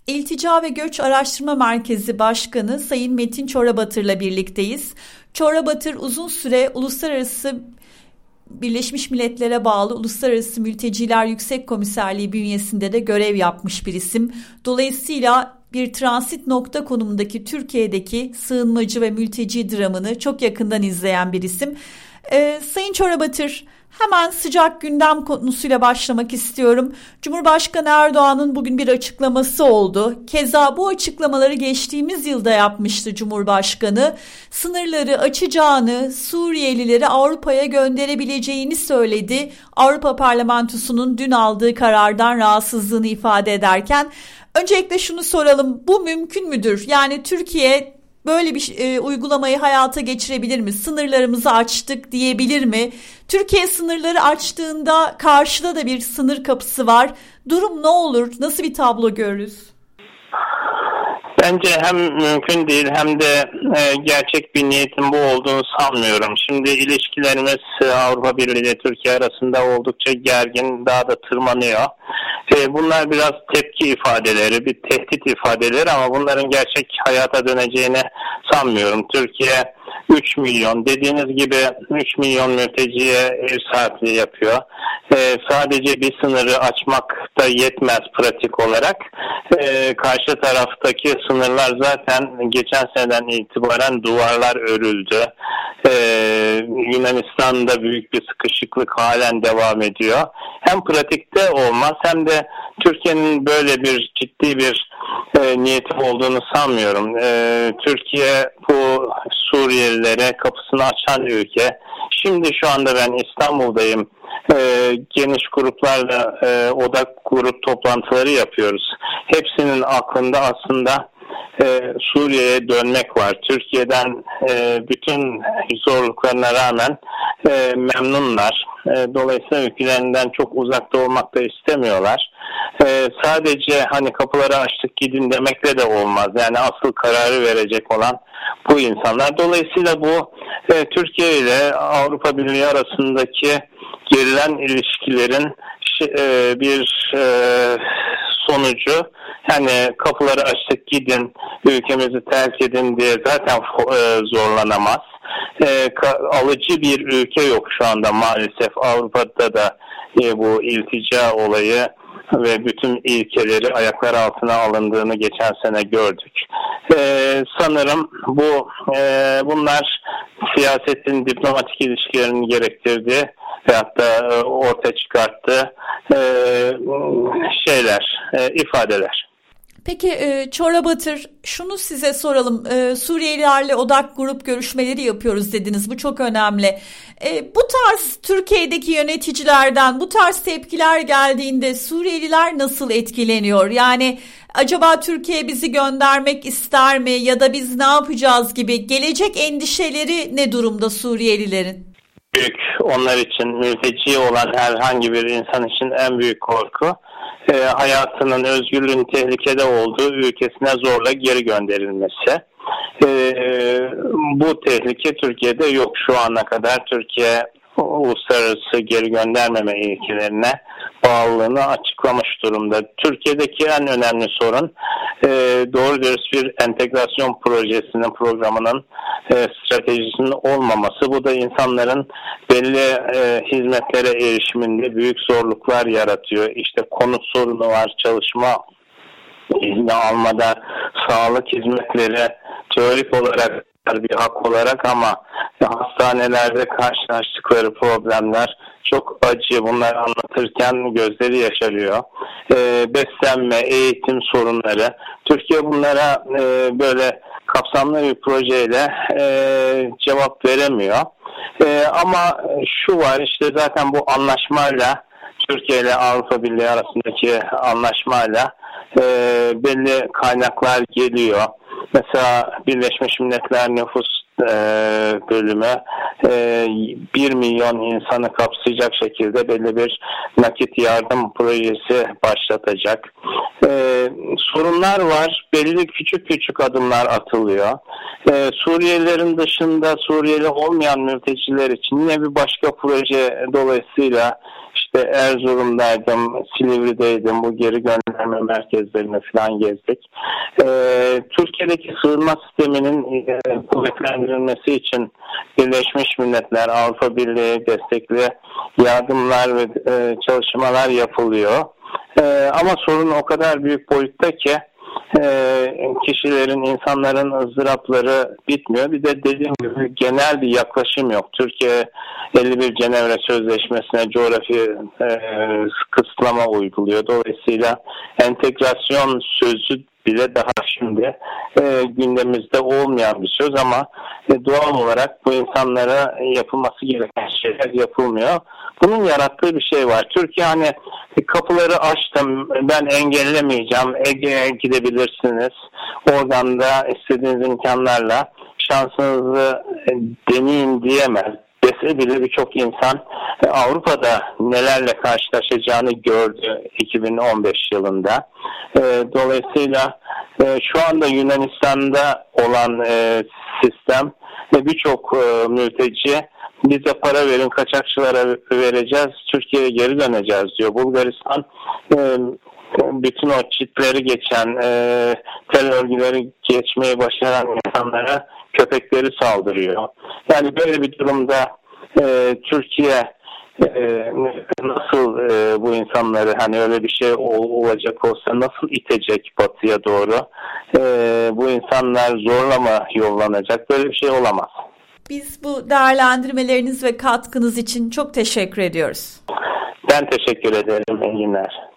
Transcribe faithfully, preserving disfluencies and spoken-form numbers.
İltica ve Göç Araştırma Merkezi Başkanı Sayın Metin Çorabatır'la birlikteyiz. Çorabatır uzun süre Uluslararası Birleşmiş Milletler'e bağlı Uluslararası Mülteciler Yüksek Komiserliği bünyesinde de görev yapmış bir isim. Dolayısıyla bir transit nokta konumundaki Türkiye'deki sığınmacı ve mülteci dramını çok yakından izleyen bir isim. Ee, Sayın Çorabatır, hemen sıcak gündem konusuyla başlamak istiyorum. Cumhurbaşkanı Erdoğan'ın bugün bir açıklaması oldu. Keza bu açıklamaları geçtiğimiz yılda yapmıştı Cumhurbaşkanı. Sınırları açacağını, Suriyelileri Avrupa'ya gönderebileceğini söyledi. Avrupa Parlamentosu'nun dün aldığı karardan rahatsızlığını ifade ederken. Öncelikle şunu soralım, bu mümkün müdür? Yani Türkiye böyle bir e, uygulamayı hayata geçirebilir mi? Sınırlarımızı açtık diyebilir mi? Türkiye sınırları açtığında karşıda da bir sınır kapısı var. Durum ne olur? Nasıl bir tablo görürüz? Bence hem mümkün değil hem de e, gerçek bir niyetin bu olduğunu sanmıyorum. Şimdi ilişkilerimiz Avrupa Birliği ile Türkiye arasında oldukça gergin, daha da tırmanıyor. E, bunlar biraz tepki ifadeleri, bir tehdit ifadeleri ama bunların gerçek hayata döneceğini sanmıyorum. Türkiye üç milyon, dediğiniz gibi üç milyon mülteciye ev sahipliği yapıyor. Ee, sadece bir sınırı açmak da yetmez pratik olarak. Ee, karşı taraftaki sınırlar zaten geçen seneden itibaren duvarlar örüldü. Ee, Yunanistan'da büyük bir sıkışıklık halen devam ediyor. Hem pratikte olmaz hem de Türkiye'nin böyle bir ciddi bir e, niyeti olduğunu sanmıyorum. E, Türkiye bu Suriyelilere kapısını açan ülke. Şimdi şu anda ben İstanbul'dayım. E, geniş gruplarla e, odak grup toplantıları yapıyoruz. Hepsinin aklında aslında e, Suriye'ye dönmek var. Türkiye'den e, bütün zorluklarına rağmen e, memnunlar. E, dolayısıyla ülkelerinden çok uzakta olmak da istemiyorlar. E, sadece hani kapıları açtık gidin demekle de olmaz. Yani asıl kararı verecek olan bu insanlar. Dolayısıyla bu e, Türkiye ile Avrupa Birliği arasındaki gerilen ilişkilerin e, bir e, sonucu. Yani kapıları açtık gidin, ülkemizi terk edin diye zaten e, zorlanamaz. E, alıcı bir ülke yok şu anda maalesef. Avrupa'da da e, bu iltica olayı ve bütün ilkeleri ayaklar altına alındığını geçen sene gördük. Ee, sanırım bu e, bunlar siyasetin diplomatik ilişkilerini gerektirdiği ve hatta e, ortaya çıkarttığı e, şeyler, e, ifadeler. Peki e, Çorabatır, şunu size soralım. E, Suriyelilerle odak grup görüşmeleri yapıyoruz dediniz. Bu çok önemli. E, bu tarz Türkiye'deki yöneticilerden bu tarz tepkiler geldiğinde Suriyeliler nasıl etkileniyor? Yani acaba Türkiye bizi göndermek ister mi ya da biz ne yapacağız gibi gelecek endişeleri ne durumda Suriyelilerin? Büyük, onlar için mülteci olan herhangi bir insan için en büyük korku. E, hayatının, özgürlüğün tehlikede olduğu ülkesine zorla geri gönderilmesi. E, bu tehlike Türkiye'de yok şu ana kadar. Türkiye uluslararası geri göndermeme ilkelerine bağlılığını açıklamış durumda. Türkiye'deki en önemli sorun e, doğru dürüst bir entegrasyon projesinin, programının e, stratejisinin olmaması. Bu da insanların belli e, hizmetlere erişiminde büyük zorluklar yaratıyor. İşte konut sorunu var, çalışma izni almada, sağlık hizmetleri teorik olarak bir hak olarak ama hastanelerde karşılaştıkları problemler çok acı. Bunları anlatırken gözleri yaşarıyor. E, beslenme, eğitim sorunları. Türkiye bunlara e, böyle kapsamlı bir projeyle e, cevap veremiyor. E, ama şu var, işte zaten bu anlaşmayla, Türkiye ile Avrupa Birliği arasındaki anlaşmayla e, belli kaynaklar geliyor. Mesela Birleşmiş Milletler Nüfus e, bölümü e, bir milyon insanı kapsayacak şekilde belli bir nakit yardım projesi başlatacak. E, sorunlar var. Belli küçük küçük adımlar atılıyor. E, Suriyelilerin dışında Suriyeli olmayan mülteciler için yine bir başka proje dolayısıyla işte işte Erzurum'daydım, Silivri'deydim, bu geri gönderme merkezlerini falan gezdik. E, Türkiye'deki sığınma sisteminin e, kuvvetlendirilmesi için Birleşmiş Milletler, Avrupa Birliği destekli yardımlar ve e, çalışmalar yapılıyor. E, ama sorun o kadar büyük boyutta ki Ee, kişilerin, insanların ızdırapları bitmiyor. Bir de dediğim gibi genel bir yaklaşım yok. Türkiye elli bir Cenevre Sözleşmesi'ne coğrafi e, kısıtlama uyguluyor. Dolayısıyla entegrasyon sözü bile daha şimdi e, gündemimizde olmayan bir söz ama e, doğal olarak bu insanlara yapılması gereken şeyler yapılmıyor. Bunun yarattığı bir şey var. Türkiye hani kapıları açtım, ben engellemeyeceğim, Ege'ye gidebilirsiniz. Oradan da istediğiniz imkanlarla şansınızı deneyin diyemez. Dese bile birçok insan Avrupa'da nelerle karşılaşacağını gördü iki bin on beş yılında. Dolayısıyla şu anda Yunanistan'da olan sistem ve birçok mülteci bize para verin, kaçakçılara vereceğiz, Türkiye'ye geri döneceğiz diyor. Bulgaristan bütün o çitleri geçen, tel örgüleri geçmeyi başaran insanlara köpekleri saldırıyor. Yani böyle bir durumda Türkiye nasıl bu insanları, hani öyle bir şey olacak olsa nasıl itecek batıya doğru? Bu insanlar zorla mı yollanacak? Böyle bir şey olamaz. Biz bu değerlendirmeleriniz ve katkınız için çok teşekkür ediyoruz. Ben teşekkür ederim. İyi günler.